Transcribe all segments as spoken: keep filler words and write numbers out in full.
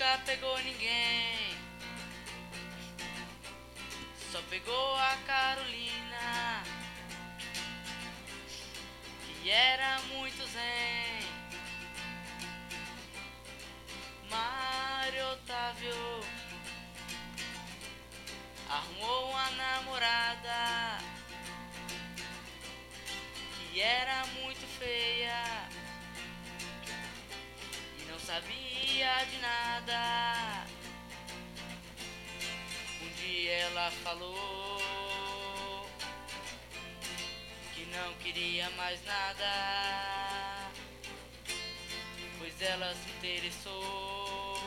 nunca pegou ninguém, só pegou a Carolina, que era muito zen. Mário Otávio arrumou uma namorada que era muito feia e não sabia de nada. Um dia ela falou que não queria mais nada, pois ela se interessou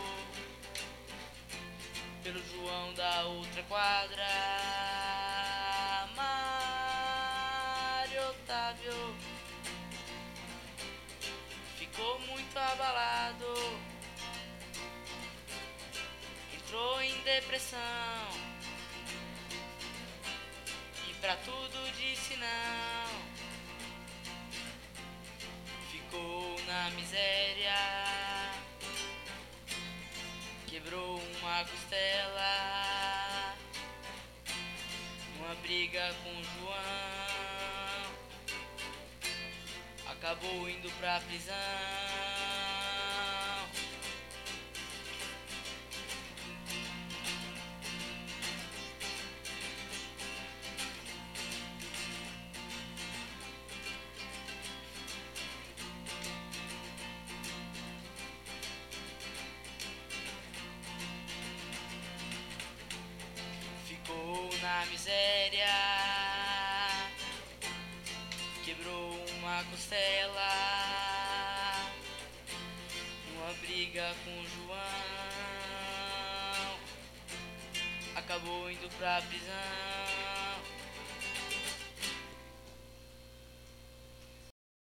pelo João da outra quadra. Mário Otávio ficou muito abalado, entrou em depressão e pra tudo disse não. Ficou na miséria, quebrou uma costela numa briga com o João, acabou indo pra prisão. Ficou na miséria, quebrou uma costela numa briga com o João, acabou indo pra prisão.